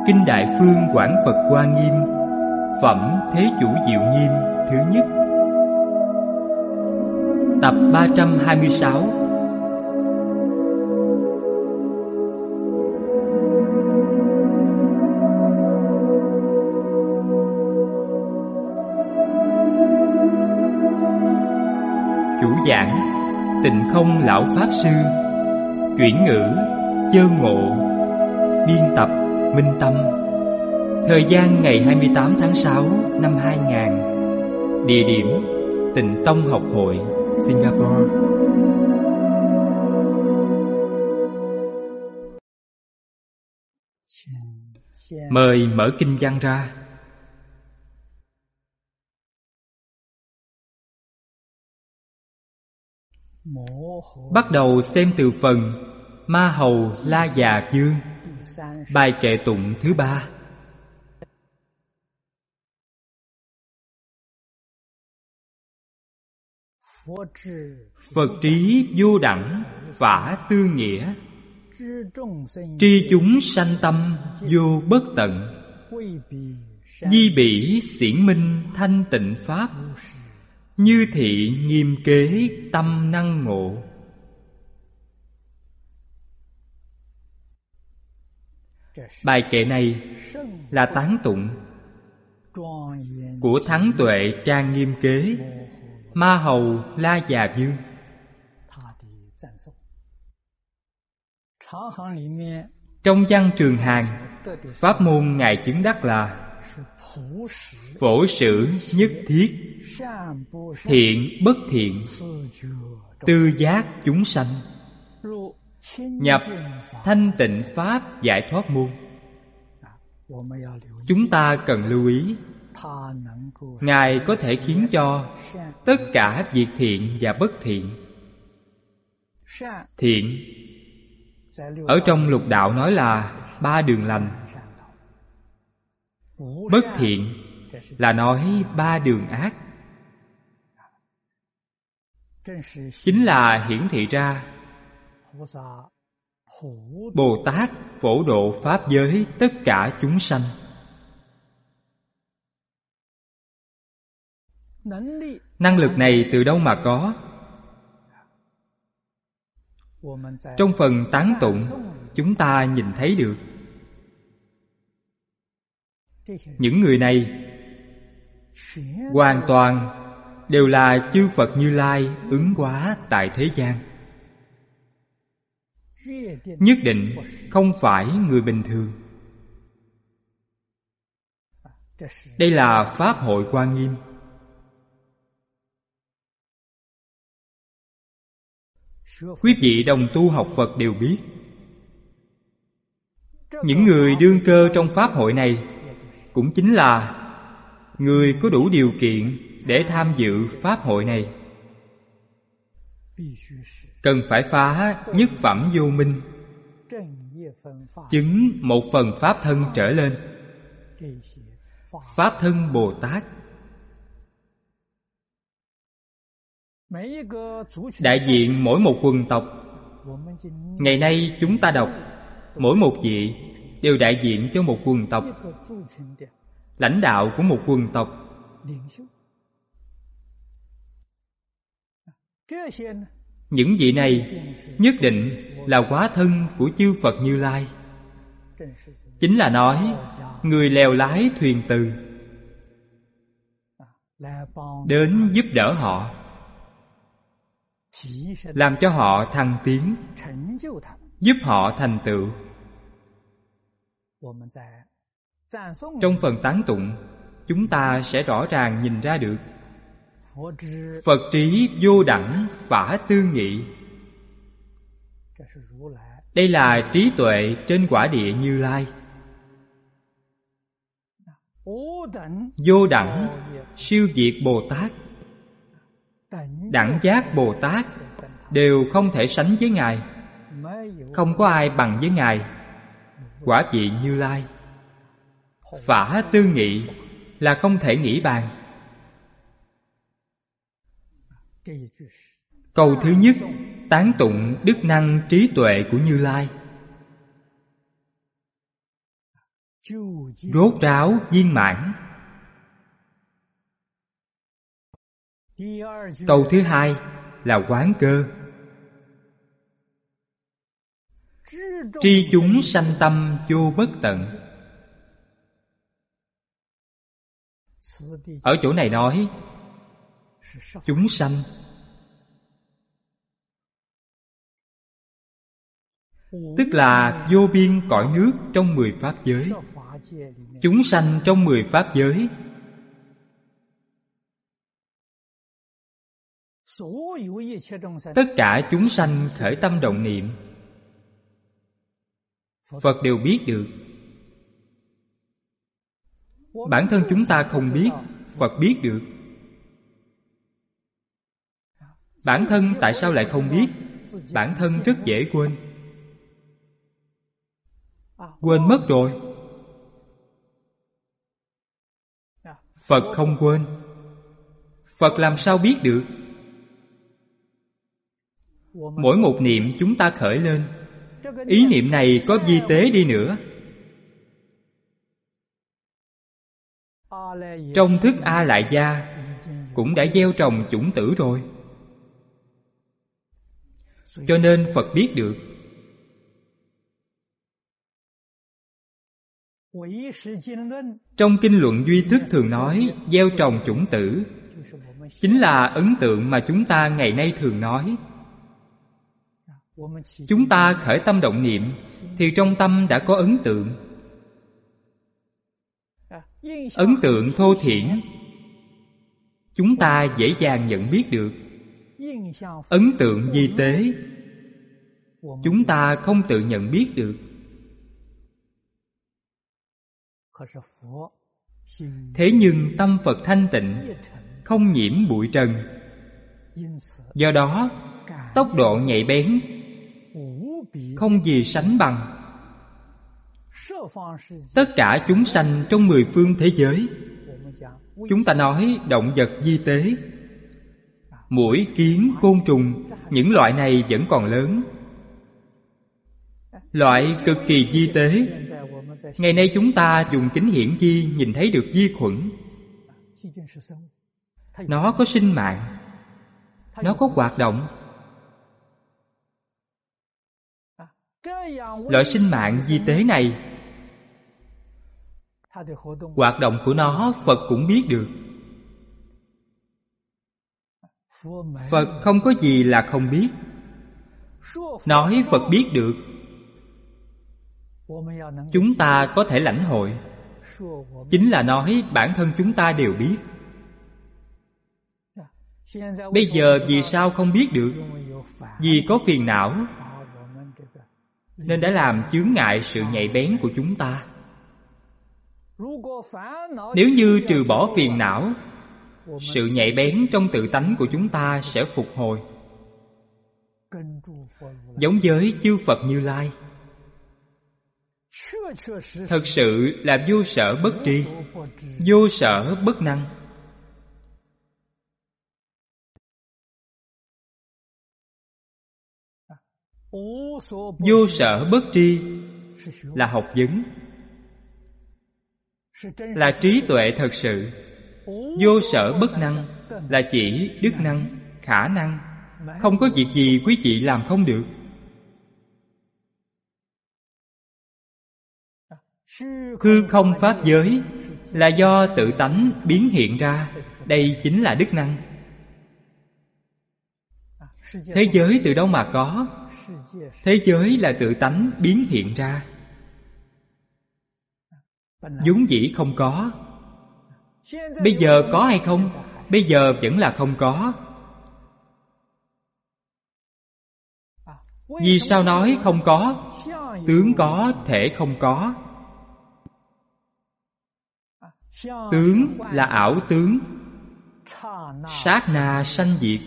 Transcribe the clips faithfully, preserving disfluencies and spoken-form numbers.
Kinh Đại Phương Quảng Phật Hoa Nghiêm, Phẩm Thế Chủ Diệu Nghiêm thứ nhất. Tập ba trăm hai mươi sáu. Chủ giảng Tịnh Không Lão Pháp Sư. Chuyển ngữ Chơn Ngộ. Biên tập Minh Tâm. Thời gian ngày hai mươi tám tháng sáu năm hai nghìn. Địa điểm Tịnh Tông Học Hội, Singapore. Mời mở kinh văn ra. Bắt đầu xem từ phần Ma Hầu La Già Dương, bài kệ tụng thứ ba. Phật trí vô đẳng, phả tư nghĩa, tri chúng sanh tâm vô bất tận. Di bỉ xiển minh thanh tịnh pháp, như thị nghiêm kế tâm năng ngộ. Bài kệ này là tán tụng của thắng tuệ trang nghiêm kế Ma Hầu La Già Dương. Trong văn Trường Hàn, pháp môn ngài chứng đắc là phổ sử nhất thiết, thiện bất thiện, tư giác chúng sanh, nhập thanh tịnh pháp giải thoát môn. Chúng ta cần lưu ý, ngài có thể khiến cho tất cả việc thiện và bất thiện. Thiện ở trong lục đạo nói là ba đường lành. Bất thiện là nói ba đường ác. Chính là hiển thị ra Bồ Tát phổ độ pháp giới tất cả chúng sanh. Năng lực này từ đâu mà có? Trong phần tán tụng, chúng ta nhìn thấy được. Những người này hoàn toàn đều là chư Phật Như Lai ứng hóa tại thế gian. Nhất định không phải người bình thường. Đây là Pháp hội Hoa Nghiêm. Quý vị đồng tu học Phật đều biết, những người đương cơ trong Pháp hội này cũng chính là người có đủ điều kiện để tham dự Pháp hội này. Cần phải phá nhất phẩm vô minh, chứng một phần Pháp thân trở lên. Pháp thân Bồ Tát, đại diện mỗi một quần tộc. Ngày nay chúng ta đọc, mỗi một vị đều đại diện cho một quần tộc, lãnh đạo của một quần tộc. Những vị này nhất định là hóa thân của chư Phật Như Lai. Chính là nói người lèo lái thuyền từ đến giúp đỡ họ, làm cho họ thăng tiến, giúp họ thành tựu. Trong phần tán tụng, chúng ta sẽ rõ ràng nhìn ra được Phật trí vô đẳng, phả tư nghị. Đây là trí tuệ trên quả địa Như Lai. Vô đẳng siêu diệt Bồ Tát, đẳng giác Bồ Tát đều không thể sánh với ngài. Không có ai bằng với ngài. Quả vị Như Lai. Phả tư nghị là không thể nghĩ bàn. Câu thứ nhất tán tụng đức năng trí tuệ của Như Lai. rốt ráo viên mãn. Câu thứ hai là quán cơ. Tri chúng sanh tâm vô bất tận. Ở chỗ này nói chúng sanh, tức là vô biên cõi nước trong mười pháp giới. Chúng sanh trong mười pháp giới, tất cả chúng sanh khởi tâm động niệm, Phật đều biết được. Bản thân chúng ta không biết, Phật biết được. Bản thân tại sao lại không biết? Bản thân rất dễ quên. Quên mất rồi. Phật không quên. Phật làm sao biết được? Mỗi một niệm chúng ta khởi lên, ý niệm này có vi tế đi nữa, trong thức A Lại Gia cũng đã gieo trồng chủng tử rồi. Cho nên Phật biết được. Trong Kinh Luận Duy Thức thường nói gieo trồng chủng tử chính là ấn tượng mà chúng ta ngày nay thường nói. Chúng ta khởi tâm động niệm thì trong tâm đã có ấn tượng. Ấn tượng thô thiển chúng ta dễ dàng nhận biết được. Ấn tượng vi tế chúng ta không tự nhận biết được. Thế nhưng tâm Phật thanh tịnh, không nhiễm bụi trần. Do đó tốc độ nhạy bén không gì sánh bằng. Tất cả chúng sanh trong mười phương thế giới, chúng ta nói động vật vi tế, muỗi, kiến, côn trùng, những loại này vẫn còn lớn. Loại cực kỳ vi tế, ngày nay chúng ta dùng kính hiển vi nhìn thấy được vi khuẩn. Nó có sinh mạng, nó có hoạt động. Loại sinh mạng vi tế này, hoạt động của nó Phật cũng biết được. Phật không có gì là không biết. Nói Phật biết được, chúng ta có thể lãnh hội, chính là nói bản thân chúng ta đều biết. Bây giờ vì sao không biết được? Vì có phiền não, nên đã làm chướng ngại sự nhạy bén của chúng ta. Nếu như trừ bỏ phiền não, sự nhạy bén trong tự tánh của chúng ta sẽ phục hồi, giống với chư Phật Như Lai. Thật sự là vô sở bất tri, vô sở bất năng. Vô sở bất tri là học vấn, là trí tuệ thật sự. Vô sở bất năng là chỉ đức năng, khả năng. Không có việc gì quý vị làm không được. Hư không pháp giới là do tự tánh biến hiện ra. Đây chính là đức năng. Thế giới từ đâu mà có? Thế giới là tự tánh biến hiện ra, vốn dĩ không có. Bây giờ có hay không? Bây giờ vẫn là không có. Vì sao nói không có? Tướng có, thể không có. Tướng là ảo tướng, sát na sanh diệt.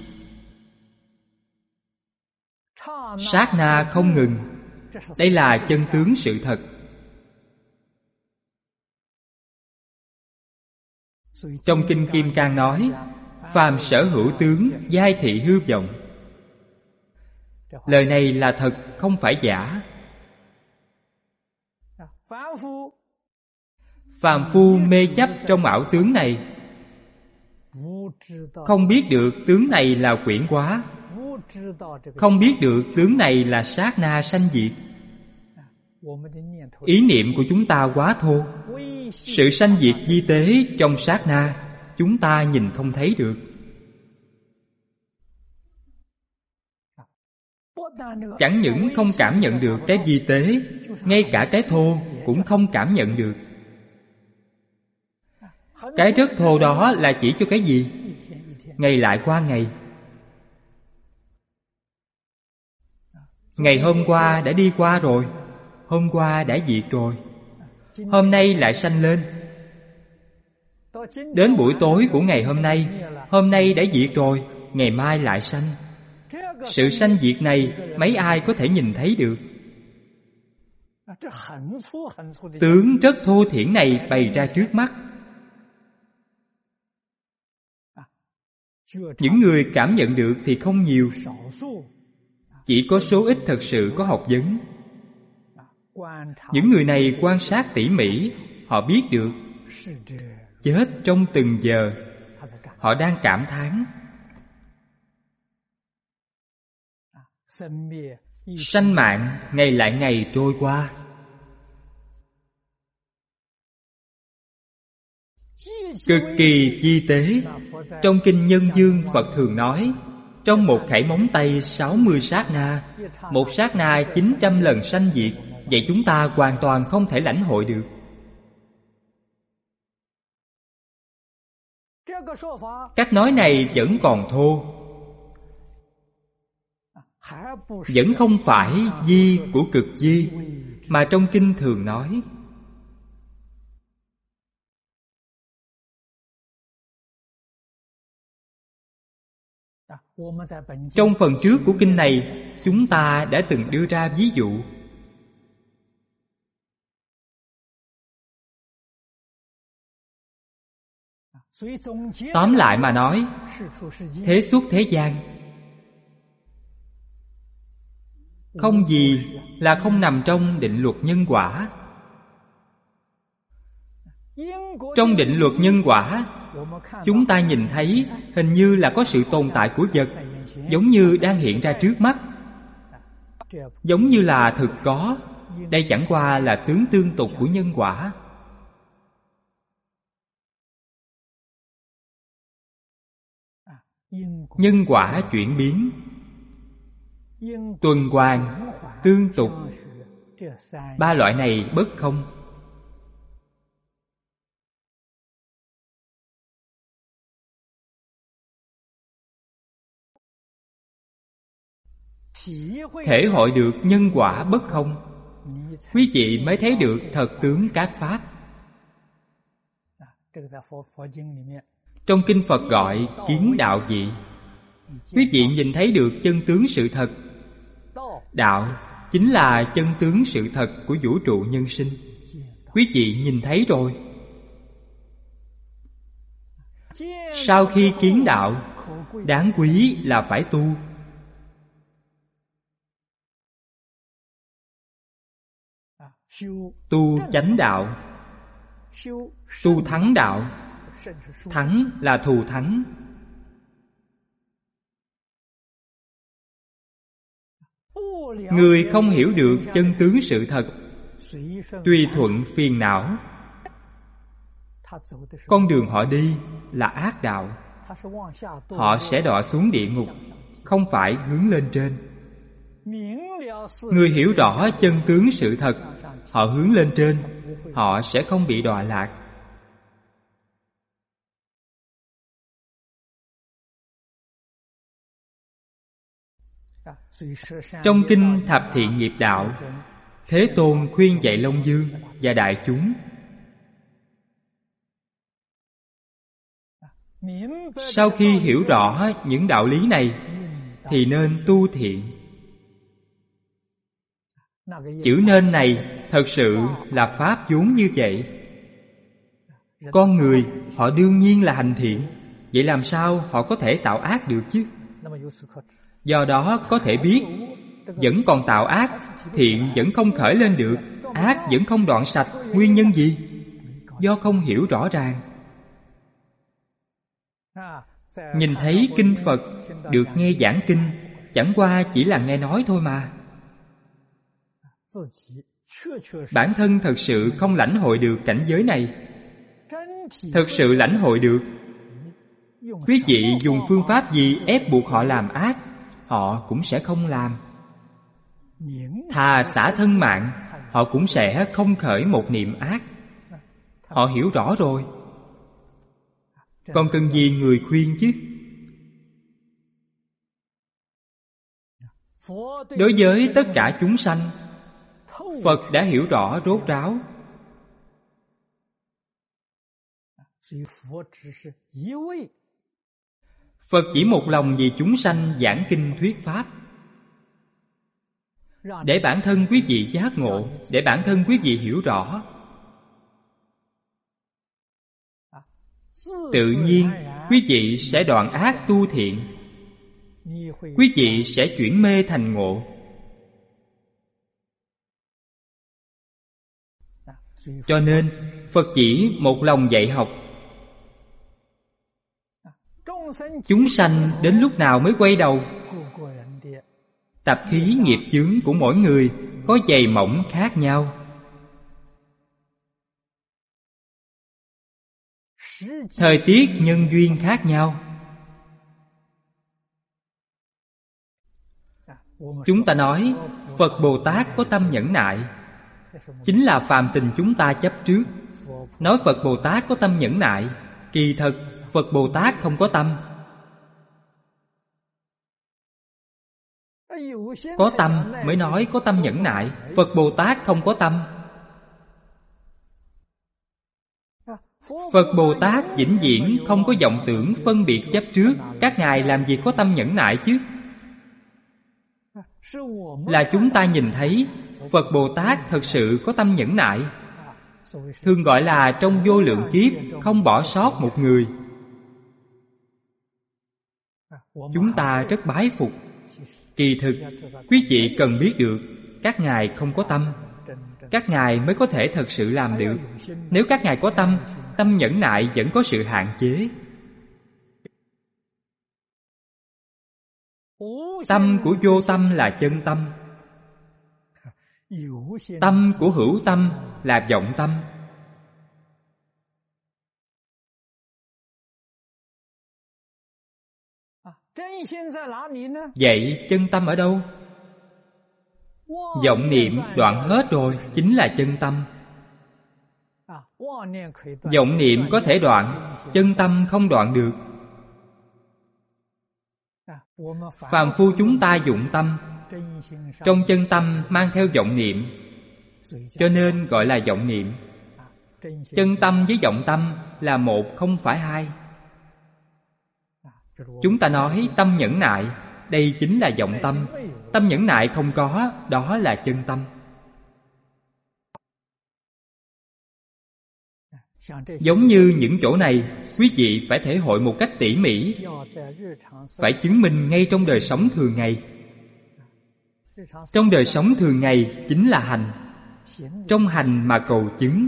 Sát na không ngừng. Đây là chân tướng sự thật. Trong Kinh Kim Cang nói phàm sở hữu tướng, giai thị hư vọng. Lời này là thật, không phải giả. Phàm phu mê chấp trong ảo tướng này, không biết được tướng này là quyển hóa, không biết được tướng này là sát na sanh diệt. Ý niệm của chúng ta quá thô. Sự sanh diệt vi tế trong sát na chúng ta nhìn không thấy được. Chẳng những không cảm nhận được cái vi tế, ngay cả cái thô cũng không cảm nhận được. Cái rất thô đó là chỉ cho cái gì? Ngày lại qua ngày. Ngày hôm qua đã đi qua rồi, hôm qua đã diệt rồi, hôm nay lại sanh lên. Đến buổi tối của ngày hôm nay, hôm nay đã diệt rồi, ngày mai lại sanh. Sự sanh diệt này mấy ai có thể nhìn thấy được? Tướng rất thô thiển này bày ra trước mắt. Những người cảm nhận được thì không nhiều, chỉ có số ít thật sự có học vấn. Những người này quan sát tỉ mỉ, họ biết được chết trong từng giờ. Họ đang cảm thán sanh mạng ngày lại ngày trôi qua. Cực kỳ chi tế. Trong Kinh Nhân Dương, Phật thường nói, trong một khẩy móng tay sáu mươi sát na, một sát na chín trăm lần sanh diệt. Vậy chúng ta hoàn toàn không thể lãnh hội được. Cách nói này vẫn còn thô, vẫn không phải di của cực di mà trong kinh thường nói. Trong phần trước của kinh này, chúng ta đã từng đưa ra ví dụ. Tóm lại mà nói, thế xuất thế gian không gì là không nằm trong định luật nhân quả. Trong định luật nhân quả, chúng ta nhìn thấy hình như là có sự tồn tại của vật, giống như đang hiện ra trước mắt, giống như là thực có. Đây chẳng qua là tướng tương tục của nhân quả. Nhân quả chuyển biến, tuần hoàn, tương tục, ba loại này bất không. Thể hội được nhân quả bất không, quý vị mới thấy được thật tướng các pháp. Trong kinh Phật gọi kiến đạo vị. Quý vị nhìn thấy được chân tướng sự thật. Đạo chính là chân tướng sự thật của vũ trụ nhân sinh. Quý vị nhìn thấy rồi. Sau khi kiến đạo, đáng quý là phải tu. Tu chánh đạo, tu thắng đạo. Thắng là thù thắng. Người không hiểu được chân tướng sự thật, tùy thuận phiền não, con đường họ đi là ác đạo. Họ sẽ đọa xuống địa ngục, không phải hướng lên trên. Người hiểu rõ chân tướng sự thật, họ hướng lên trên, họ sẽ không bị đọa lạc. Trong kinh Thập Thiện Nghiệp Đạo, Thế Tôn khuyên dạy Long Dương và đại chúng sau khi hiểu rõ những đạo lý này thì nên tu thiện. Chữ nên này thật sự là pháp vốn như vậy. Con người họ đương nhiên là hành thiện, vậy làm sao họ có thể tạo ác được chứ? Do đó có thể biết, vẫn còn tạo ác, thiện vẫn không khởi lên được, ác vẫn không đoạn sạch. Nguyên nhân gì? do không hiểu rõ ràng. Nhìn thấy kinh Phật, được nghe giảng kinh, chẳng qua chỉ là nghe nói thôi mà. Bản thân thật sự không lãnh hội được cảnh giới này. Thật sự lãnh hội được, quý vị dùng phương pháp gì ép buộc họ làm ác, họ cũng sẽ không làm. Thà xả thân mạng, họ cũng sẽ không khởi một niệm ác. Họ hiểu rõ rồi, còn cần gì người khuyên chứ? Đối với tất cả chúng sanh, Phật đã hiểu rõ rốt ráo. Phật chỉ một lòng vì chúng sanh giảng kinh thuyết pháp, để bản thân quý vị giác ngộ, để bản thân quý vị hiểu rõ. Tự nhiên quý vị sẽ đoạn ác tu thiện, quý vị sẽ chuyển mê thành ngộ. Cho nên Phật chỉ một lòng dạy học. Chúng sanh đến lúc nào mới quay đầu? Tập khí nghiệp chướng của mỗi người có dày mỏng khác nhau. Thời tiết nhân duyên khác nhau. Chúng ta nói Phật Bồ Tát có tâm nhẫn nại, chính là phàm tình chúng ta chấp trước. Nói Phật Bồ Tát có tâm nhẫn nại, kỳ thật Phật Bồ Tát không có tâm. Có tâm mới nói có tâm nhẫn nại. Phật Bồ Tát không có tâm. Phật Bồ Tát vĩnh viễn không có vọng tưởng phân biệt chấp trước. Các ngài làm gì có tâm nhẫn nại chứ? Là chúng ta nhìn thấy Phật Bồ Tát thật sự có tâm nhẫn nại. Thường gọi là trong vô lượng kiếp không bỏ sót một người. Chúng ta rất bái phục. Kỳ thực, quý vị cần biết được các ngài không có tâm. Các ngài mới có thể thật sự làm được. Nếu các ngài có tâm, tâm nhẫn nại vẫn có sự hạn chế. Tâm của vô tâm là chân tâm. Tâm của hữu tâm là vọng tâm. Vậy chân tâm ở đâu? Vọng niệm đoạn hết rồi, chính là chân tâm. Vọng niệm có thể đoạn, chân tâm không đoạn được. Phàm phu chúng ta dụng tâm, trong chân tâm mang theo vọng niệm, cho nên gọi là vọng niệm. Chân tâm với vọng tâm là một, không phải hai. Chúng ta nói tâm nhẫn nại, đây chính là vọng tâm. Tâm nhẫn nại không có, đó là chân tâm. Giống như những chỗ này, quý vị phải thể hội một cách tỉ mỉ, phải chứng minh ngay trong đời sống thường ngày. Trong đời sống thường ngày chính là hành. Trong hành mà cầu chứng.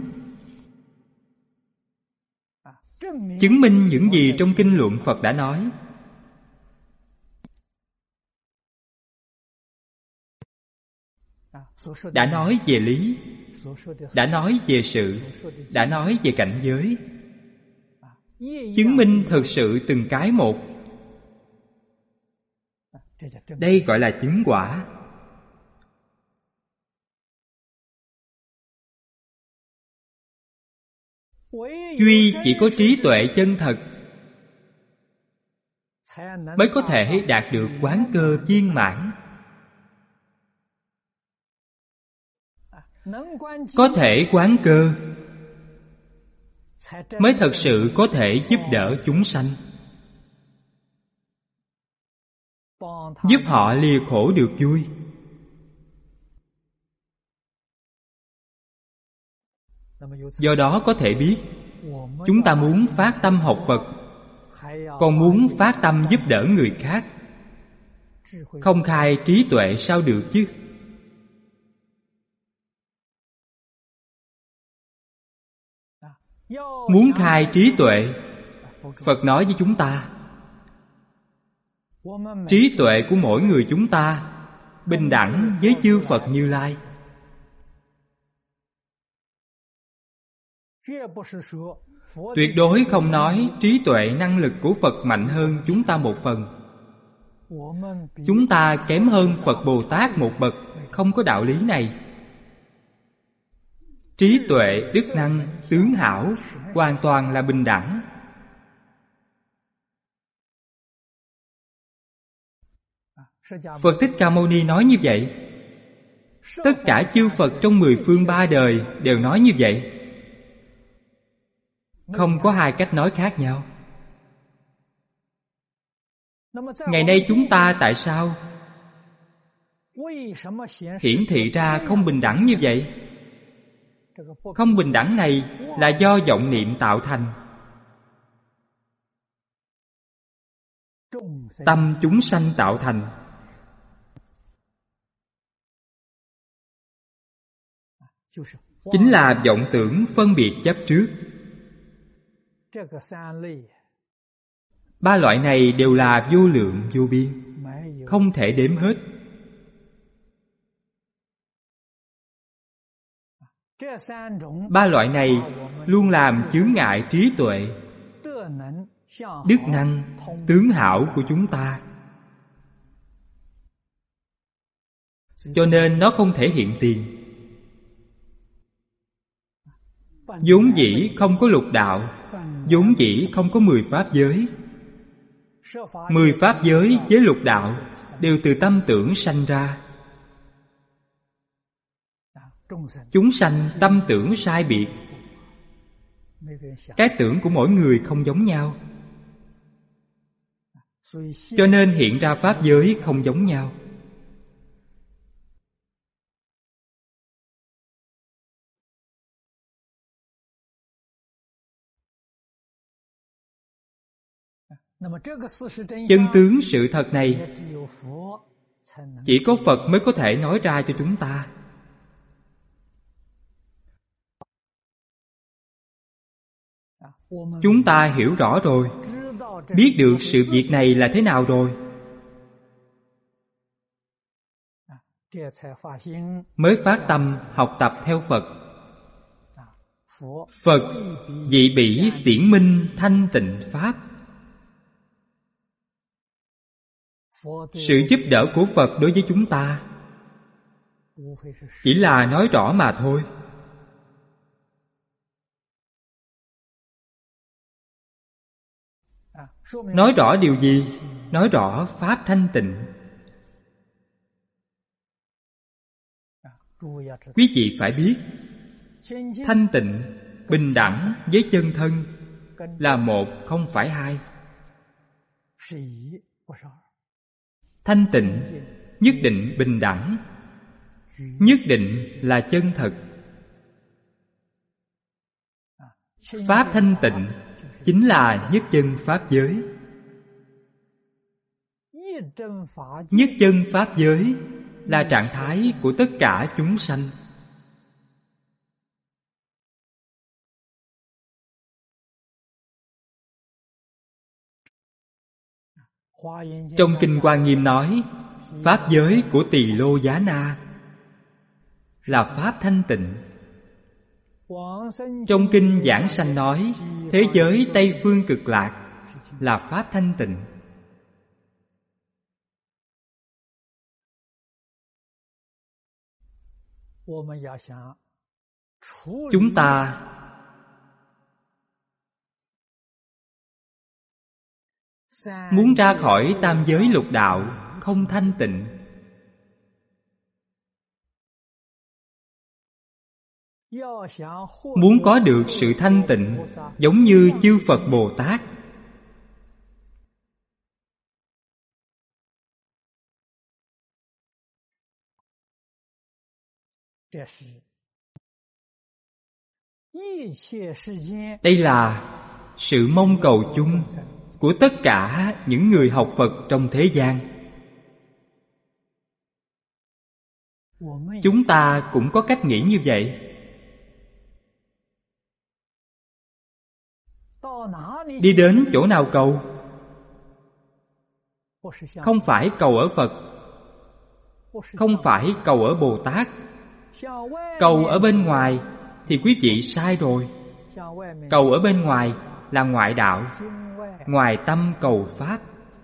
Chứng minh những gì trong kinh luận Phật đã nói. Đã nói về lý, đã nói về sự, đã nói về cảnh giới. Chứng minh thực sự từng cái một. Đây gọi là chứng quả. Duy chỉ có trí tuệ chân thật mới có thể đạt được quán cơ viên mãn. Có thể quán cơ mới thật sự có thể giúp đỡ chúng sanh, giúp họ lìa khổ được vui. Do đó có thể biết, chúng ta muốn phát tâm học Phật, còn muốn phát tâm giúp đỡ người khác. Không khai trí tuệ sao được chứ? Muốn khai trí tuệ, Phật nói với chúng ta, trí tuệ của mỗi người chúng ta bình đẳng với chư Phật Như Lai. Tuyệt đối không nói trí tuệ năng lực của Phật mạnh hơn chúng ta một phần. Chúng ta kém hơn Phật Bồ Tát một bậc, không có đạo lý này. Trí tuệ, đức năng, tướng hảo hoàn toàn là bình đẳng. Phật Thích Ca Mâu Ni nói như vậy. Tất cả chư Phật trong mười phương ba đời đều nói như vậy. Không có hai cách nói khác nhau. Ngày nay chúng ta tại sao hiển thị ra không bình đẳng như vậy? Không bình đẳng này là do vọng niệm tạo thành. Tâm chúng sanh tạo thành. Chính là vọng tưởng phân biệt chấp trước. Ba loại này đều là vô lượng vô biên, không thể đếm hết. Ba loại này luôn làm chướng ngại trí tuệ, đức năng, tướng hảo của chúng ta. Cho nên nó không thể hiện tiền. Vốn dĩ không có lục đạo, vốn dĩ không có mười pháp giới. Mười pháp giới với lục đạo đều từ tâm tưởng sanh ra. Chúng sanh tâm tưởng sai biệt. Cái tưởng của mỗi người không giống nhau, cho nên hiện ra pháp giới không giống nhau. Chân tướng sự thật này chỉ có Phật mới có thể nói ra cho chúng ta. Chúng ta hiểu rõ rồi, biết được sự việc này là thế nào rồi, mới phát tâm học tập theo Phật. Phật dị bỉ xiển minh thanh tịnh pháp. Sự giúp đỡ của Phật đối với chúng ta chỉ là nói rõ mà thôi. Nói rõ điều gì? Nói rõ pháp thanh tịnh. Quý vị phải biết, thanh tịnh bình đẳng với chân thân là một, không phải hai. Thanh tịnh nhất định bình đẳng, nhất định là chân thật. Pháp thanh tịnh chính là nhất chân pháp giới. Nhất chân pháp giới là trạng thái của tất cả chúng sanh. Trong Kinh Hoa Nghiêm nói, pháp giới của Tỳ Lô Giá Na là pháp thanh tịnh. Trong Kinh Giảng Sanh nói, thế giới Tây Phương Cực Lạc là pháp thanh tịnh. Chúng ta muốn ra khỏi tam giới lục đạo không thanh tịnh, muốn có được sự thanh tịnh giống như chư Phật Bồ Tát, đây là sự mong cầu chung của tất cả những người học Phật trong thế gian. Chúng ta cũng có cách nghĩ như vậy. Đi đến chỗ nào cầu? Không phải cầu ở Phật, không phải cầu ở Bồ Tát. Cầu ở bên ngoài thì quý vị sai rồi. Cầu ở bên ngoài là ngoại đạo, ngoài tâm cầu Pháp.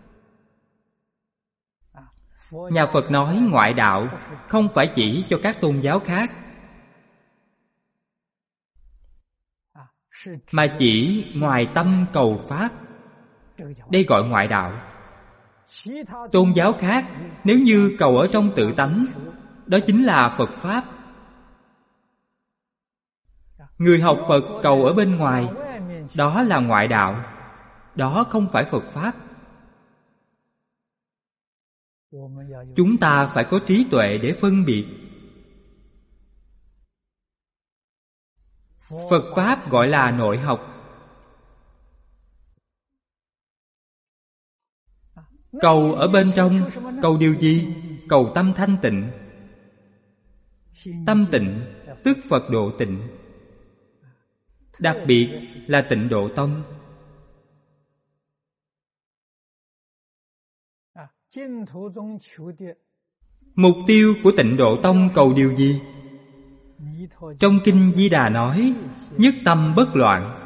Nhà Phật nói ngoại đạo không phải chỉ cho các tôn giáo khác, mà chỉ ngoài tâm cầu Pháp. Đây gọi ngoại đạo. Tôn giáo khác nếu như cầu ở trong tự tánh, đó chính là Phật Pháp. Người học Phật cầu ở bên ngoài, đó là ngoại đạo, đó không phải Phật Pháp. Chúng ta phải có trí tuệ để phân biệt. Phật Pháp gọi là nội học. Cầu ở bên trong, cầu điều gì? Cầu tâm thanh tịnh. Tâm tịnh tức Phật độ tịnh, đặc biệt là Tịnh Độ Tông. Mục tiêu của Tịnh Độ Tông cầu điều gì? Trong Kinh Di Đà nói nhất tâm bất loạn.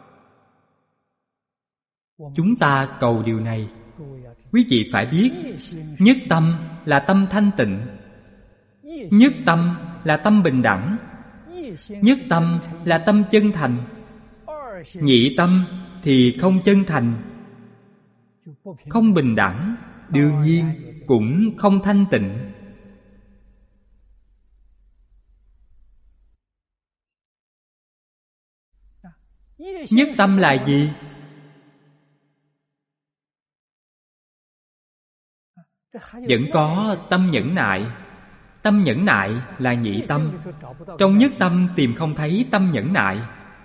Chúng ta cầu điều này. Quý vị phải biết, nhất tâm là tâm thanh tịnh, nhất tâm là tâm bình đẳng, nhất tâm là tâm chân thành. Nhị tâm thì không chân thành, không bình đẳng, đương nhiên cũng không thanh tịnh. Nhất tâm là gì? Vẫn có tâm nhẫn nại. Tâm nhẫn nại là nhị tâm. Trong nhất tâm tìm không thấy tâm nhẫn nại.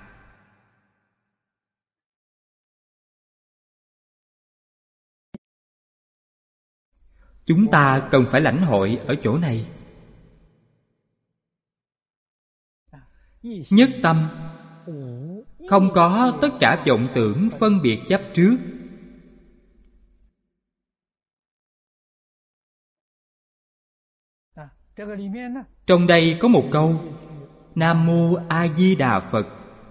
Chúng ta cần phải lãnh hội ở chỗ này. Nhất tâm không có tất cả vọng tưởng phân biệt chấp trước. Trong đây có một câu: Nam Mô A Di Đà Phật.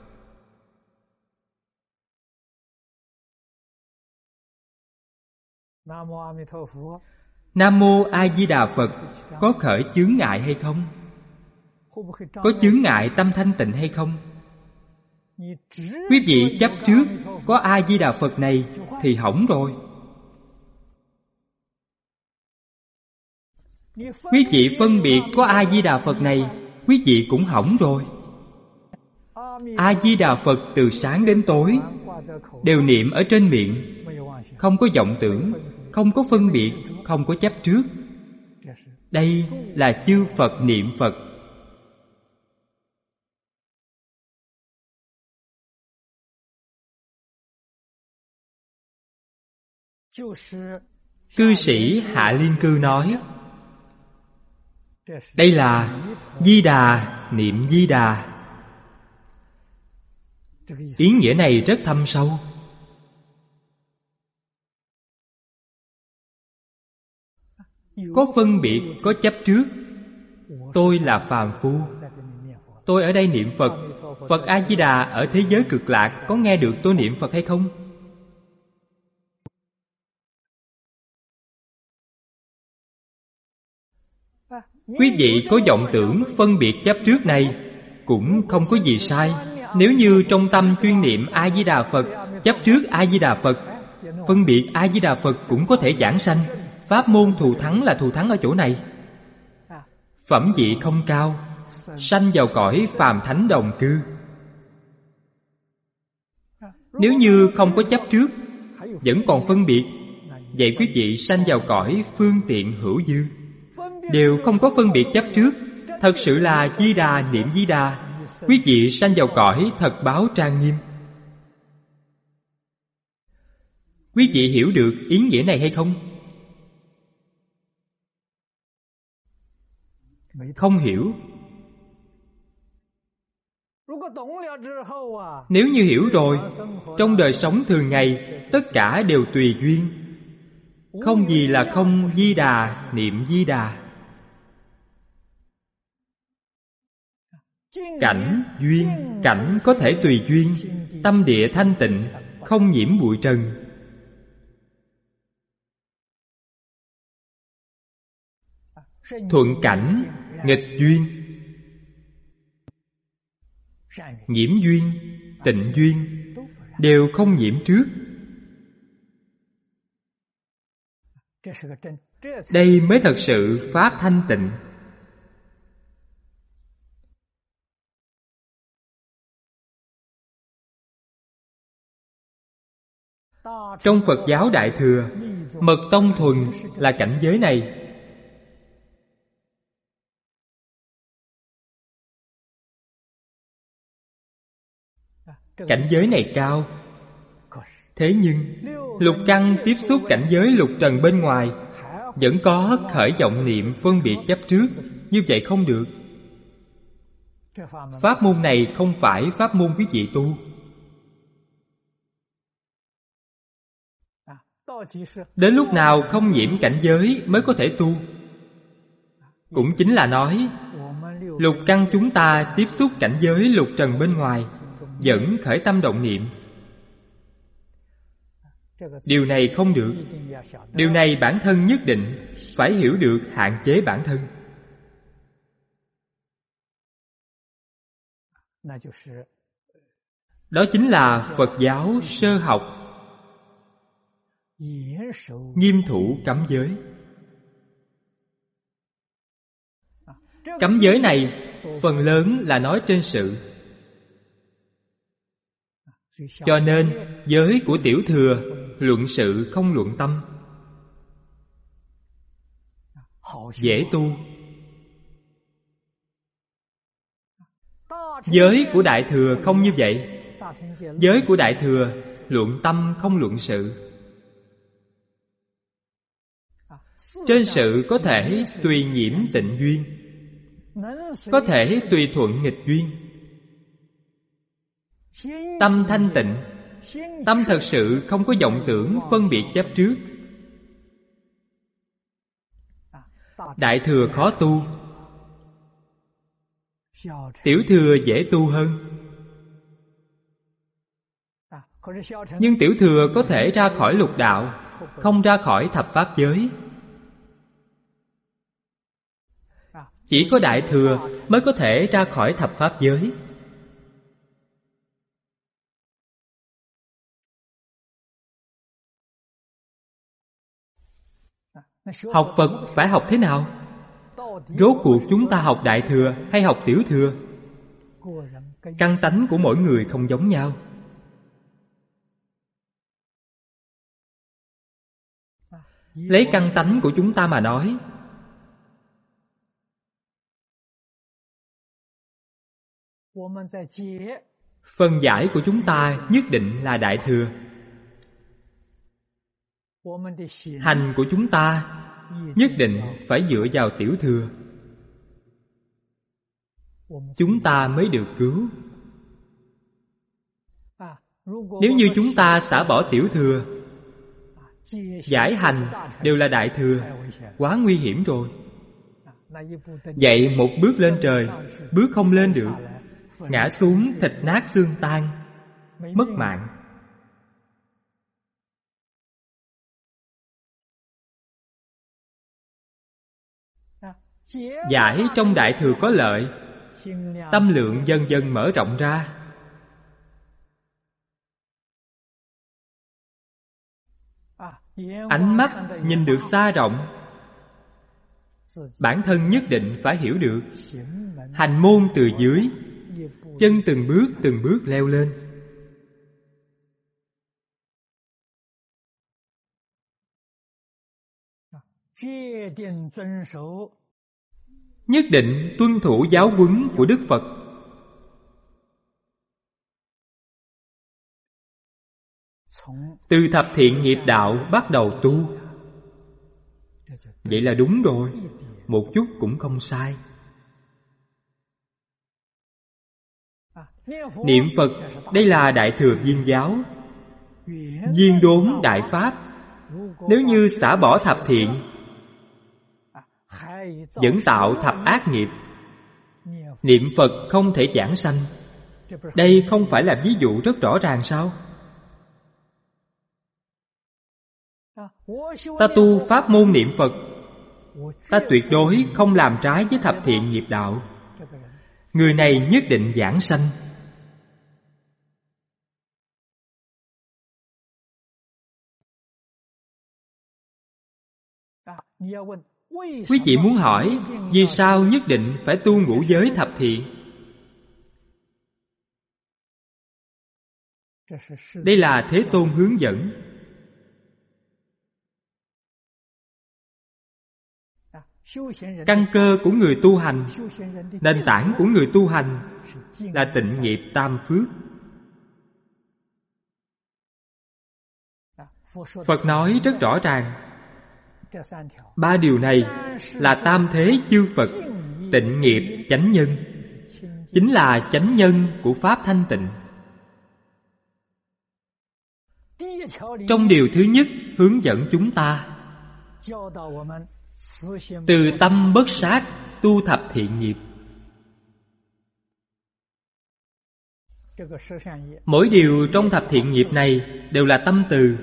Nam Mô A Di Đà Phật có khởi chướng ngại hay không? Có chướng ngại tâm thanh tịnh hay không? Quý vị chấp trước có A Di Đà Phật này thì hỏng rồi. Quý vị phân biệt có A Di Đà Phật này, quý vị cũng hỏng rồi. A Di Đà Phật từ sáng đến tối đều niệm ở trên miệng, không có vọng tưởng, không có phân biệt, không có chấp trước. Đây là chư Phật niệm Phật. Cư sĩ Hạ Liên Cư nói, đây là Di Đà niệm Di Đà. Ý nghĩa này rất thâm sâu. Có phân biệt, có chấp trước. Tôi là phàm phu, tôi ở đây niệm Phật. Phật A-di-đà ở thế giới cực lạc có nghe được tôi niệm Phật hay không? Quý vị có vọng tưởng phân biệt chấp trước này cũng không có gì sai. Nếu như trong tâm chuyên niệm A-di-đà Phật, chấp trước A-di-đà Phật, phân biệt A-di-đà Phật cũng có thể giảng sanh. Pháp môn thù thắng là thù thắng ở chỗ này. Phẩm vị không cao, sanh vào cõi phàm thánh đồng cư. Nếu như không có chấp trước, vẫn còn phân biệt, vậy quý vị sanh vào cõi phương tiện hữu dư. Đều không có phân biệt chấp trước, thật sự là Di Đà niệm Di Đà. Quý vị sanh vào cõi thật báo trang nghiêm. Quý vị hiểu được ý nghĩa này hay không? Không hiểu. Nếu như hiểu rồi, trong đời sống thường ngày tất cả đều tùy duyên. Không gì là không Di Đà, niệm Di Đà. Cảnh, duyên, cảnh có thể tùy duyên. Tâm địa thanh tịnh, không nhiễm bụi trần. Thuận cảnh, nghịch duyên. Nhiễm duyên, tịnh duyên đều không nhiễm trước. Đây mới thật sự pháp thanh tịnh. Trong Phật giáo Đại Thừa, mật tông thuần là cảnh giới này. Cảnh giới này cao. Thế nhưng lục căn tiếp xúc cảnh giới lục trần bên ngoài, vẫn có khởi vọng niệm phân biệt chấp trước. Như vậy không được. Pháp môn này không phải pháp môn quý vị tu. Đến lúc nào không nhiễm cảnh giới mới có thể tu. Cũng chính là nói, lục căn chúng ta tiếp xúc cảnh giới lục trần bên ngoài, vẫn khởi tâm động niệm. Điều này không được. Điều này bản thân nhất định phải hiểu được hạn chế bản thân. Đó chính là Phật giáo sơ học, nghiêm thủ cấm giới. Cấm giới này phần lớn là nói trên sự. Cho nên giới của tiểu thừa luận sự không luận tâm, dễ tu. Giới của Đại Thừa không như vậy. Giới của Đại Thừa luận tâm không luận sự. Trên sự có thể tùy nhiễm tịnh duyên, có thể tùy thuận nghịch duyên. Tâm thanh tịnh, tâm thật sự không có vọng tưởng phân biệt chấp trước. Đại Thừa khó tu, tiểu thừa dễ tu hơn. Nhưng tiểu thừa có thể ra khỏi lục đạo, không ra khỏi thập pháp giới. Chỉ có Đại Thừa mới có thể ra khỏi thập pháp giới. Học Phật phải học thế nào? Rốt cuộc chúng ta học Đại Thừa hay học Tiểu Thừa? Căn tánh của mỗi người không giống nhau. Lấy căn tánh của chúng ta mà nói, phần giải của chúng ta nhất định là Đại Thừa. Hành của chúng ta nhất định phải dựa vào Tiểu Thừa, chúng ta mới được cứu. Nếu như chúng ta xả bỏ Tiểu Thừa, giải hành đều là Đại Thừa, quá nguy hiểm rồi. Vậy một bước lên trời, bước không lên được, ngã xuống thịt nát xương tan, mất mạng. Giải trong Đại Thừa có lợi, tâm lượng dần dần mở rộng ra. Ánh mắt nhìn được xa rộng. Bản thân nhất định phải hiểu được hành môn từ dưới, chân từng bước từng bước leo lên. Nhất định tuân thủ giáo huấn của Đức Phật. Từ thập thiện nghiệp đạo bắt đầu tu. Vậy là đúng rồi, một chút cũng không sai. Niệm Phật, đây là Đại Thừa Viên giáo, viên đốn đại pháp. Nếu như xả bỏ thập thiện, vẫn tạo thập ác nghiệp, niệm Phật không thể giảng sanh. Đây không phải là ví dụ rất rõ ràng sao? Ta tu pháp môn niệm Phật, ta tuyệt đối không làm trái với thập thiện nghiệp đạo. Người này nhất định giảng sanh. Quý vị muốn hỏi, vì sao nhất định phải tu ngũ giới thập thiện? Đây là Thế Tôn hướng dẫn. Căn cơ của người tu hành, nền tảng của người tu hành là tịnh nghiệp tam phước. Phật nói rất rõ ràng, ba điều này là tam thế chư Phật tịnh nghiệp chánh nhân, chính là chánh nhân của Pháp thanh tịnh. Trong điều thứ nhất hướng dẫn chúng ta từ tâm bất sát tu thập thiện nghiệp. Mỗi điều trong thập thiện nghiệp này đều là tâm từ.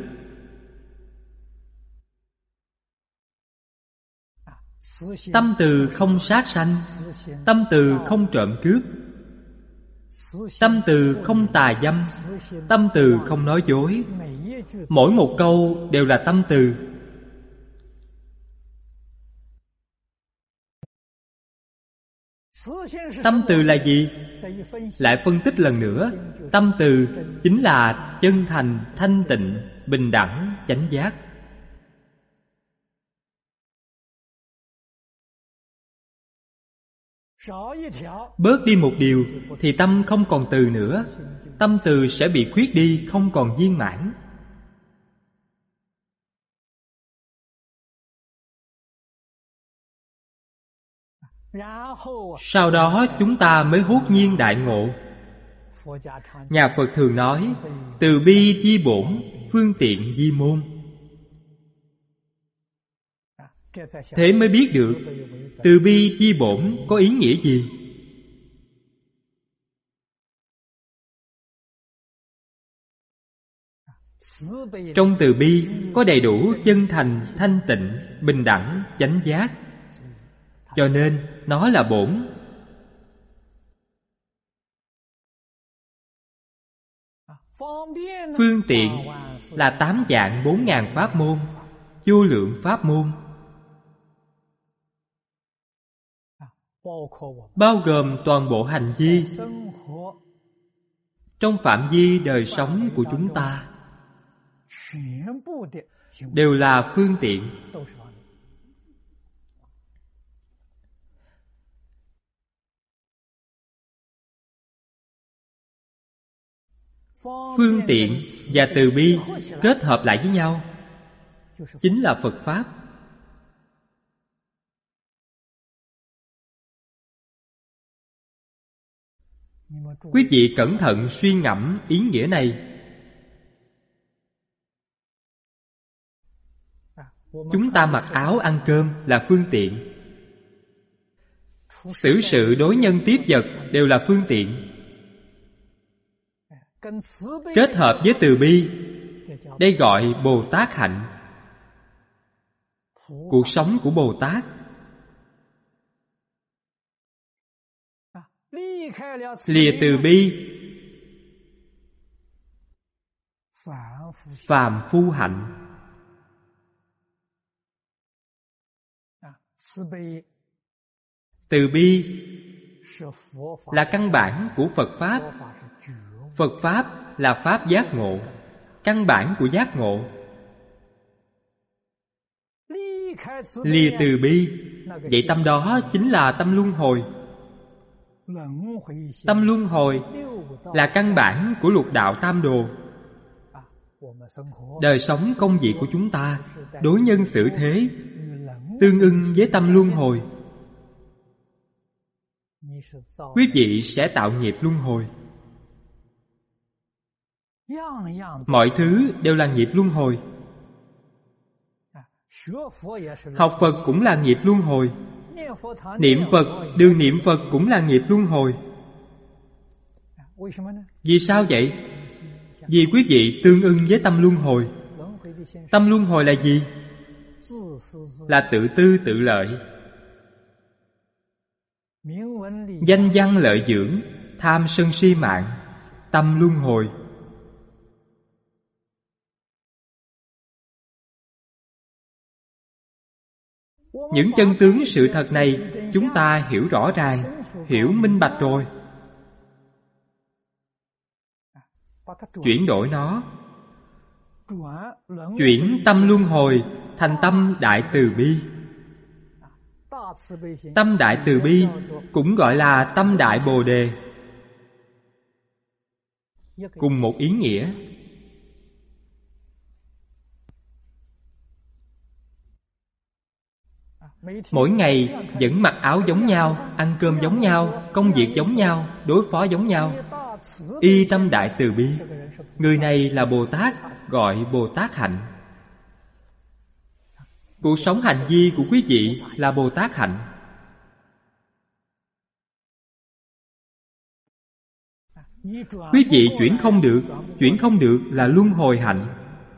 Tâm từ không sát sanh, tâm từ không trộm cướp, tâm từ không tà dâm, tâm từ không nói dối. Mỗi một câu đều là tâm từ. Tâm từ là gì? Lại phân tích lần nữa. Tâm từ chính là chân thành, thanh tịnh, bình đẳng, chánh giác. Bớt đi một điều thì tâm không còn từ nữa. Tâm từ sẽ bị khuyết đi, không còn viên mãn. Sau đó chúng ta mới hốt nhiên đại ngộ. Nhà Phật thường nói, từ bi di bổn, phương tiện di môn. Thế mới biết được từ bi di bổn có ý nghĩa gì. Trong từ bi có đầy đủ chân thành, thanh tịnh, bình đẳng, chánh giác. Cho nên nó là bổn. Phương tiện là tám vạn bốn ngàn pháp môn, vô lượng pháp môn, bao gồm toàn bộ hành vi trong phạm vi đời sống của chúng ta, đều là phương tiện. Phương tiện và từ bi kết hợp lại với nhau chính là Phật Pháp. Quý vị cẩn thận suy ngẫm ý nghĩa này. Chúng ta mặc áo ăn cơm là phương tiện. Xử sự đối nhân tiếp vật đều là phương tiện. Kết hợp với từ bi, đây gọi Bồ Tát hạnh. Cuộc sống của Bồ Tát lìa từ bi, phàm phu hạnh. Từ bi là căn bản của Phật Pháp. Phật Pháp là Pháp giác ngộ, căn bản của giác ngộ. Lìa từ bi, vậy tâm đó chính là tâm luân hồi. Tâm luân hồi là căn bản của lục đạo tam đồ. Đời sống công việc của chúng ta, đối nhân xử thế, tương ưng với tâm luân hồi. Quý vị sẽ tạo nghiệp luân hồi. Mọi thứ đều là nghiệp luân hồi. Học Phật cũng là nghiệp luân hồi. Niệm Phật, đừng niệm Phật cũng là nghiệp luân hồi. Vì sao vậy? Vì quý vị tương ưng với tâm luân hồi. Tâm luân hồi là gì? Là tự tư tự lợi. Danh văn lợi dưỡng, tham sân si mạng, tâm luân hồi. Những chân tướng sự thật này chúng ta hiểu rõ ràng, hiểu minh bạch rồi. Chuyển đổi nó, chuyển tâm luân hồi thành tâm đại từ bi. Tâm đại từ bi cũng gọi là tâm đại bồ đề, cùng một ý nghĩa. Mỗi ngày vẫn mặc áo giống nhau, ăn cơm giống nhau, công việc giống nhau, đối phó giống nhau. Y tâm đại từ bi, người này là Bồ Tát, gọi Bồ Tát hạnh. Cuộc sống hành vi của quý vị là Bồ Tát hạnh. Quý vị chuyển không được, chuyển không được là luân hồi hạnh.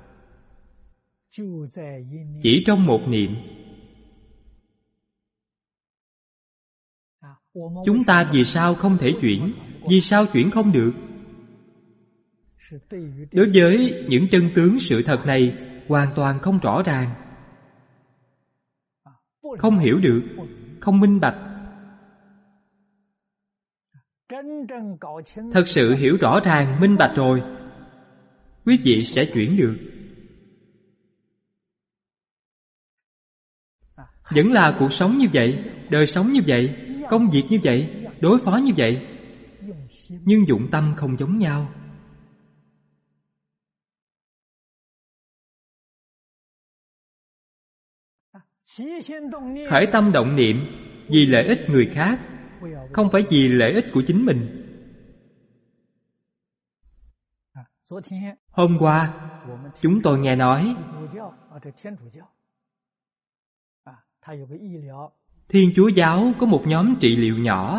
Chỉ trong một niệm. Chúng ta vì sao không thể chuyển? Vì sao chuyển không được? Đối với những chân tướng sự thật này hoàn toàn không rõ ràng, không hiểu được, không minh bạch. Thật sự hiểu rõ ràng, minh bạch rồi, quý vị sẽ chuyển được. Vẫn là cuộc sống như vậy, đời sống như vậy, công việc như vậy, đối phó như vậy, nhưng dụng tâm không giống nhau. Khởi tâm động niệm vì lợi ích người khác, không phải vì lợi ích của chính mình. Hôm qua chúng tôi nghe nói Thiên Chúa giáo có một nhóm trị liệu nhỏ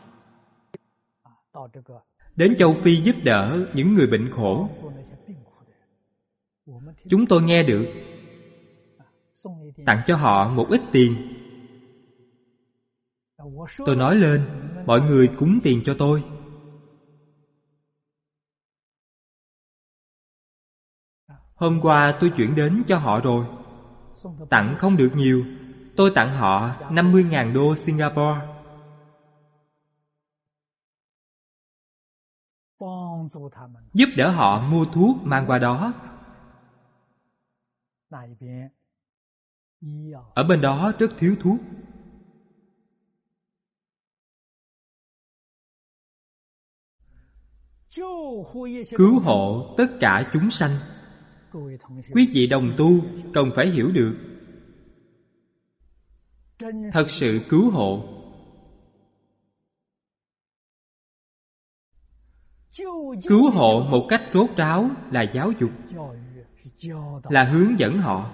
đến châu Phi giúp đỡ những người bệnh khổ. Chúng tôi nghe được, tặng cho họ một ít tiền. Tôi nói lên, mọi người cúng tiền cho tôi. Hôm qua tôi chuyển đến cho họ rồi. Tặng không được nhiều. Tôi tặng họ năm mươi nghìn đô Singapore. Giúp đỡ họ mua thuốc mang qua đó. Ở bên đó rất thiếu thuốc. Cứu hộ tất cả chúng sanh. Quý vị đồng tu cần phải hiểu được, thật sự cứu hộ. Cứu hộ một cách rốt ráo là giáo dục, là hướng dẫn họ.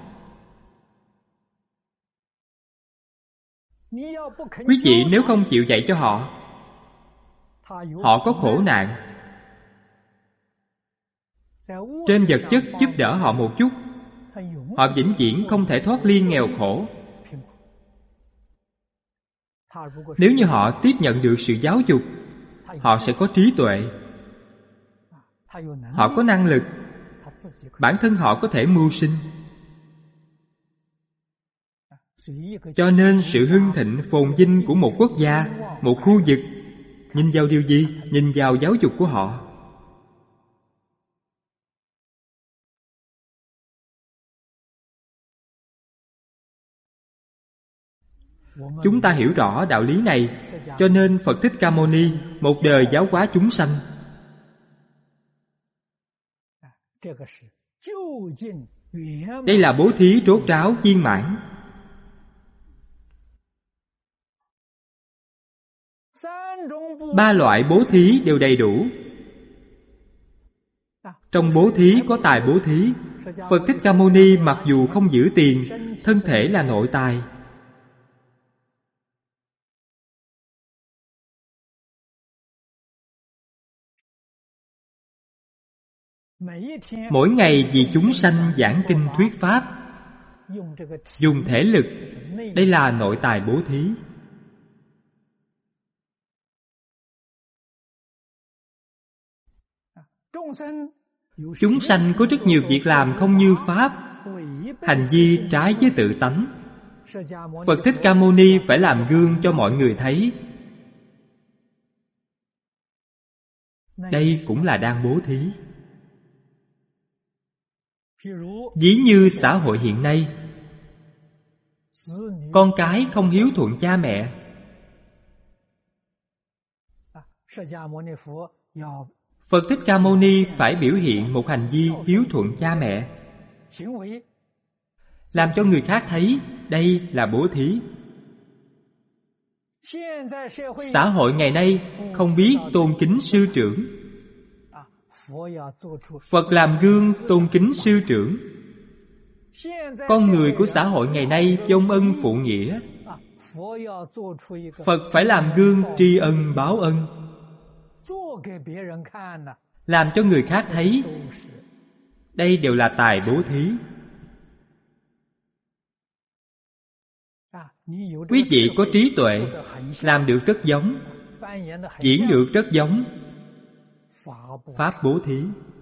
Quý vị nếu không chịu dạy cho họ, họ có khổ nạn. Trên vật chất giúp đỡ họ một chút, họ vĩnh viễn không thể thoát ly nghèo khổ. Nếu như họ tiếp nhận được sự giáo dục, họ sẽ có trí tuệ, họ có năng lực, bản thân họ có thể mưu sinh. Cho nên sự hưng thịnh phồn vinh của một quốc gia, một khu vực, nhìn vào điều gì? Nhìn vào giáo dục của họ. Chúng ta hiểu rõ đạo lý này, cho nên Phật Thích Ca Mâu Ni một đời giáo hóa chúng sanh. Đây là bố thí rốt ráo viên mãn. Ba loại bố thí đều đầy đủ. Trong bố thí có tài bố thí. Phật Thích Ca Mâu Ni mặc dù không giữ tiền, thân thể là nội tài. Mỗi ngày vì chúng sanh giảng kinh thuyết pháp, dùng thể lực, đây là nội tài bố thí. Chúng sanh có rất nhiều việc làm không như pháp, hành vi trái với tự tánh. Phật Thích Ca Mâu Ni phải làm gương cho mọi người thấy. Đây cũng là đang bố thí. Ví như xã hội hiện nay, con cái không hiếu thuận cha mẹ, Phật Thích Ca Mâu Ni phải biểu hiện một hành vi hiếu thuận cha mẹ, làm cho người khác thấy đây là bố thí. Xã hội ngày nay không biết tôn kính sư trưởng. Phật làm gương tôn kính sư trưởng. Con người của xã hội ngày nay vong ân phụ nghĩa. Phật phải làm gương tri ân báo ân, làm cho người khác thấy đây đều là tài bố thí. Quý vị có trí tuệ, làm được rất giống, diễn được rất giống, pháp bố thí.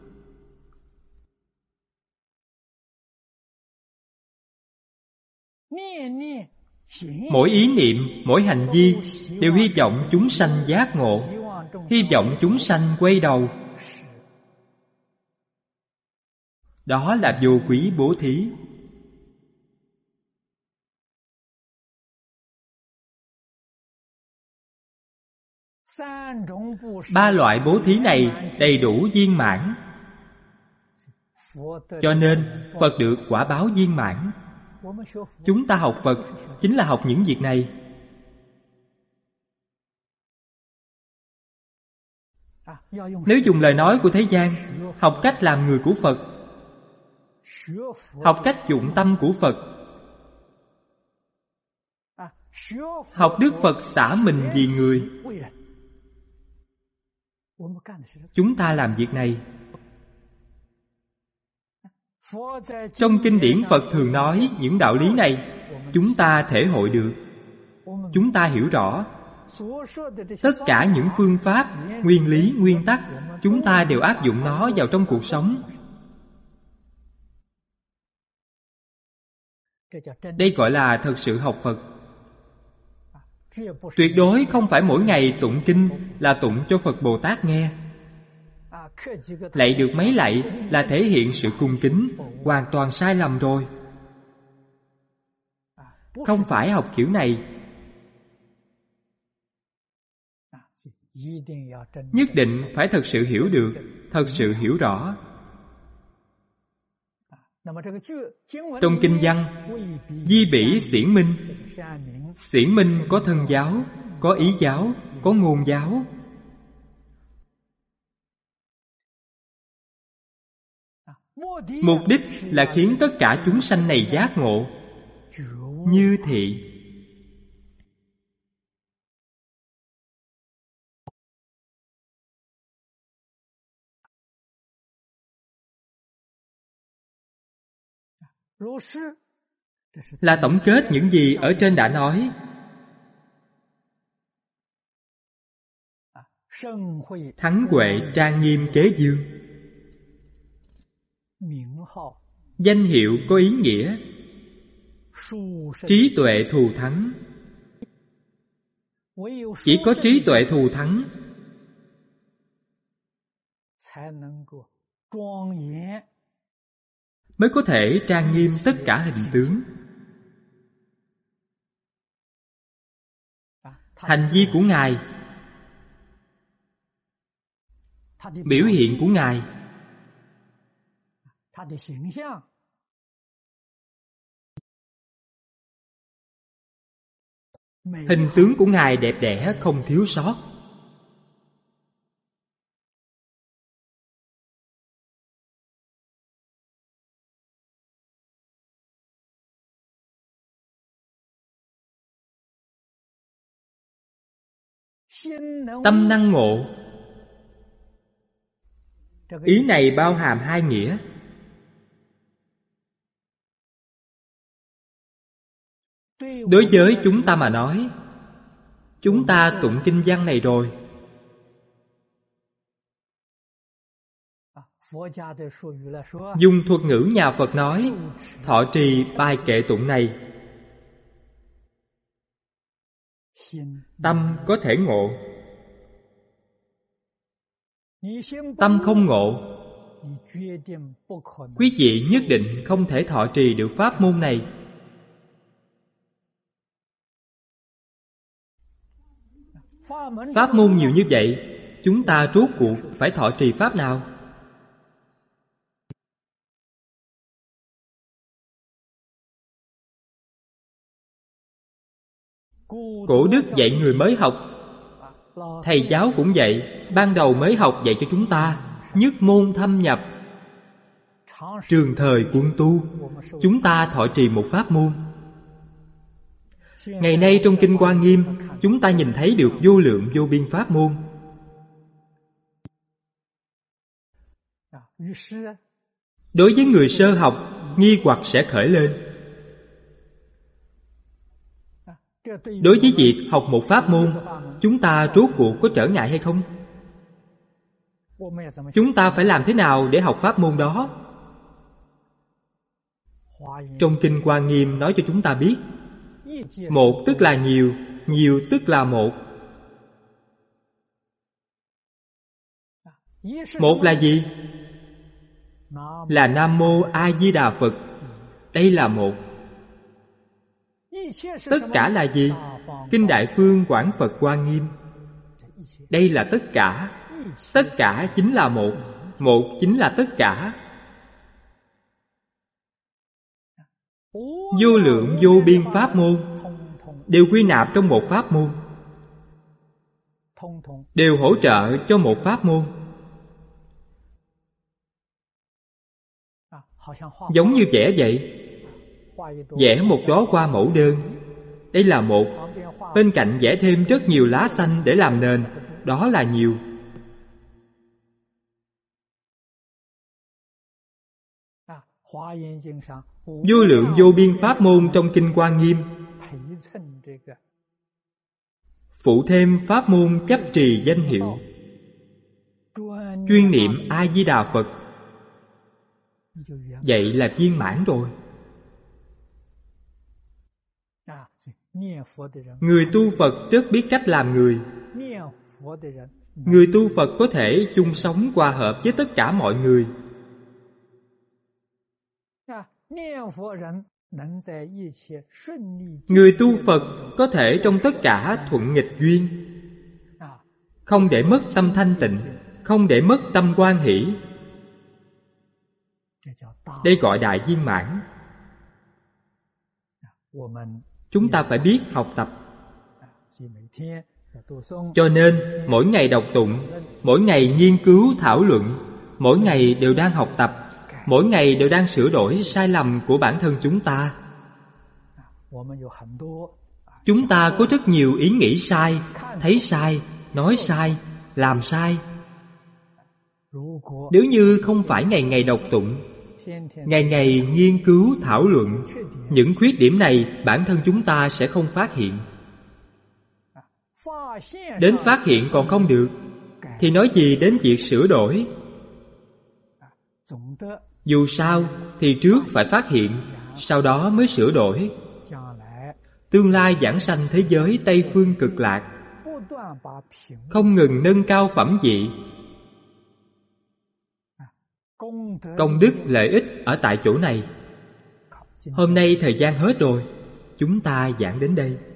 Mỗi ý niệm, mỗi hành vi đều hy vọng chúng sanh giác ngộ, hy vọng chúng sanh quay đầu. Đó là vô quý bố thí. Ba loại bố thí này đầy đủ viên mãn, cho nên Phật được quả báo viên mãn. Chúng ta học Phật chính là học những việc này. Nếu dùng lời nói của thế gian, học cách làm người của Phật, học cách dụng tâm của Phật, học Đức Phật xả mình vì người. Chúng ta làm việc này. Trong kinh điển Phật thường nói những đạo lý này, chúng ta thể hội được, chúng ta hiểu rõ. Tất cả những phương pháp, nguyên lý, nguyên tắc, chúng ta đều áp dụng nó vào trong cuộc sống. Đây gọi là thật sự học Phật. Tuyệt đối không phải mỗi ngày tụng kinh là tụng cho Phật Bồ Tát nghe. Lạy được mấy lạy là thể hiện sự cung kính, hoàn toàn sai lầm rồi. Không phải học kiểu này. Nhất định phải thật sự hiểu được, thật sự hiểu rõ. Trong kinh văn, di bỉ xiển minh. Xiển minh có thân giáo, có ý giáo, có ngôn giáo. Mục đích là khiến tất cả chúng sanh này giác ngộ, như thị. Là tổng kết những gì ở trên đã nói. Thắng huệ trang nghiêm kế dương. Danh hiệu có ý nghĩa. Trí tuệ thù thắng. Chỉ có trí tuệ thù thắng mới có thể trang nghiêm tất cả hình tướng. Hành vi của Ngài, biểu hiện của Ngài, hình tướng của Ngài đẹp đẽ không thiếu sót. Tâm năng ngộ. Ý này bao hàm hai nghĩa. Đối với chúng ta mà nói, chúng ta tụng kinh văn này rồi, dùng thuật ngữ nhà Phật nói, thọ trì bài kệ tụng này, tâm có thể ngộ. Tâm không ngộ, quý vị nhất định không thể thọ trì được pháp môn này. Pháp môn nhiều như vậy, chúng ta rốt cuộc phải thọ trì pháp nào? Cổ đức dạy người mới học, thầy giáo cũng vậy. Ban đầu mới học dạy cho chúng ta nhất môn thâm nhập, trường thời quân tu. Chúng ta thọ trì một pháp môn. Ngày nay trong Kinh Hoa Nghiêm, chúng ta nhìn thấy được vô lượng vô biên pháp môn. Đối với người sơ học, nghi hoặc sẽ khởi lên. Đối với việc học một pháp môn, chúng ta rốt cuộc có trở ngại hay không? Chúng ta phải làm thế nào để học pháp môn đó? Trong Kinh Hoa Nghiêm nói cho chúng ta biết, một tức là nhiều, nhiều tức là một. Một là gì? Là Nam Mô A Di Đà Phật. Đây là một. Tất cả là gì? Kinh Đại Phương Quảng Phật Hoa Nghiêm. Đây là tất cả. Tất cả chính là một. Một chính là tất cả. Vô lượng vô biên pháp môn đều quy nạp trong một pháp môn, đều hỗ trợ cho một pháp môn. Giống như vẽ vậy, vẽ một đóa hoa mẫu đơn. Đây là một. Bên cạnh vẽ thêm rất nhiều lá xanh để làm nền. Đó là nhiều. Vô lượng vô biên pháp môn trong Kinh Hoa Nghiêm phụ thêm pháp môn chấp trì danh hiệu, chuyên niệm A Di Đà Phật. Vậy là viên mãn rồi. Người tu Phật rất biết cách làm người. Người tu Phật có thể chung sống hòa hợp với tất cả mọi người. Người tu Phật có thể trong tất cả thuận nghịch duyên, không để mất tâm thanh tịnh, không để mất tâm hoan hỷ. Đây gọi đại viên mãn. Chúng ta phải biết học tập. Cho nên mỗi ngày đọc tụng, mỗi ngày nghiên cứu thảo luận, mỗi ngày đều đang học tập, mỗi ngày đều đang sửa đổi sai lầm của bản thân chúng ta. Chúng ta có rất nhiều ý nghĩ sai, thấy sai, nói sai, làm sai. Nếu như không phải ngày ngày đọc tụng, ngày ngày nghiên cứu thảo luận, những khuyết điểm này bản thân chúng ta sẽ không phát hiện. Đến phát hiện còn không được, thì nói gì đến việc sửa đổi? Dù sao thì trước phải phát hiện, sau đó mới sửa đổi. Tương lai vãng sanh thế giới Tây Phương Cực Lạc, không ngừng nâng cao phẩm vị. Công đức lợi ích ở tại chỗ này. Hôm nay thời gian hết rồi, chúng ta giảng đến đây.